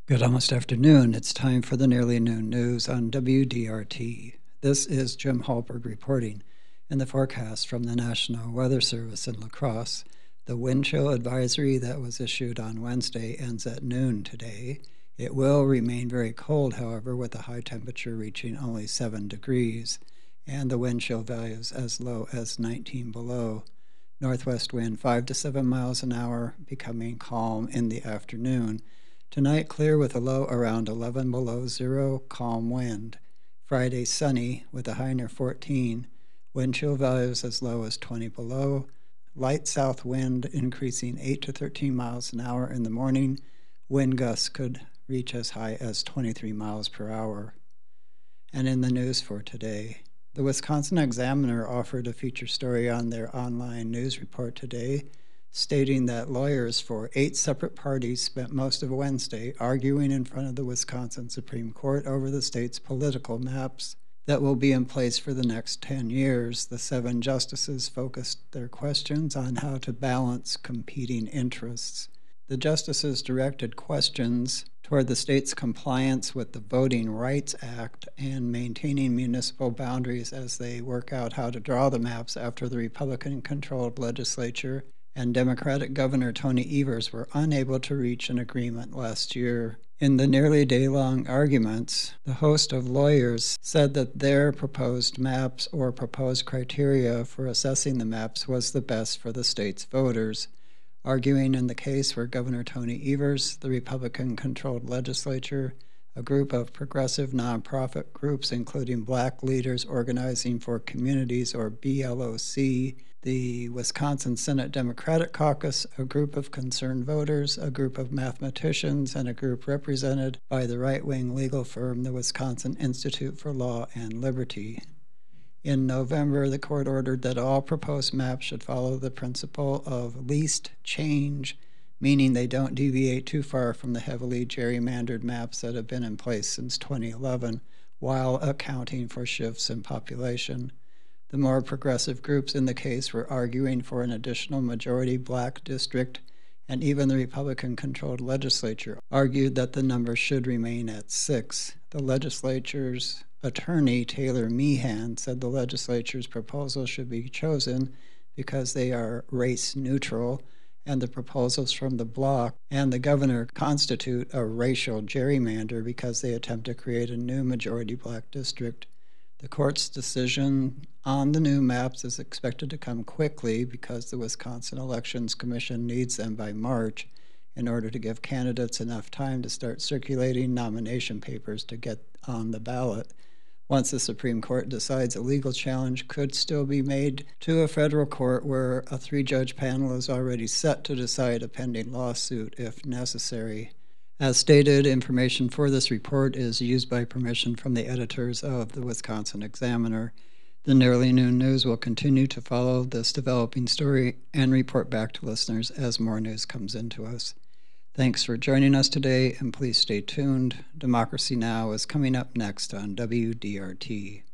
Good almost afternoon. It's time for the Nearly Noon News on WDRT. This is Jim Hallberg reporting. In the forecast from the National Weather Service in La Crosse, the wind chill advisory that was issued on Wednesday ends at noon today. It will remain very cold, however, with a high temperature reaching only 7 degrees and the wind chill values as low as 19 below. Northwest wind 5 to 7 miles an hour, becoming calm in the afternoon. Tonight, clear with a low around 11 below zero, calm wind. Friday, sunny with a high near 14. Wind chill values as low as 20 below. Light south wind increasing 8 to 13 miles an hour in the morning. Wind gusts could reach as high as 23 miles per hour. And in the news for today, the Wisconsin Examiner offered a feature story on their online news report today, stating that lawyers for 8 separate parties spent most of Wednesday arguing in front of the Wisconsin Supreme Court over the state's political maps that will be in place for the next 10 years. The 7 justices focused their questions on how to balance competing interests. The justices directed questions toward the state's compliance with the Voting Rights Act and maintaining municipal boundaries as they work out how to draw the maps after the Republican-controlled legislature and Democratic Governor Tony Evers were unable to reach an agreement last year. In the nearly day-long arguments, the host of lawyers said that their proposed maps or proposed criteria for assessing the maps was the best for the state's voters. Arguing in the case were Governor Tony Evers, the Republican-controlled legislature, a group of progressive nonprofit groups including Black Leaders Organizing for Communities, or BLOC, the Wisconsin Senate Democratic Caucus, a group of concerned voters, a group of mathematicians, and a group represented by the right-wing legal firm, the Wisconsin Institute for Law and Liberty. In November, the court ordered that all proposed maps should follow the principle of least change, meaning they don't deviate too far from the heavily gerrymandered maps that have been in place since 2011, while accounting for shifts in population. The more progressive groups in the case were arguing for an additional majority Black district, and even the Republican-controlled legislature argued that the number should remain at 6. The legislature's attorney, Taylor Meehan, said the legislature's proposal should be chosen because they are race neutral, and the proposals from the bloc and the governor constitute a racial gerrymander because they attempt to create a new majority Black district. The court's decision on the new maps is expected to come quickly because the Wisconsin Elections Commission needs them by March in order to give candidates enough time to start circulating nomination papers to get on the ballot. Once the Supreme Court decides, a legal challenge could still be made to a federal court where a 3-judge panel is already set to decide a pending lawsuit if necessary. As stated, information for this report is used by permission from the editors of the Wisconsin Examiner. The Nearly Noon News will continue to follow this developing story and report back to listeners as more news comes into us. Thanks for joining us today, and please stay tuned. Democracy Now! Is coming up next on WDRT.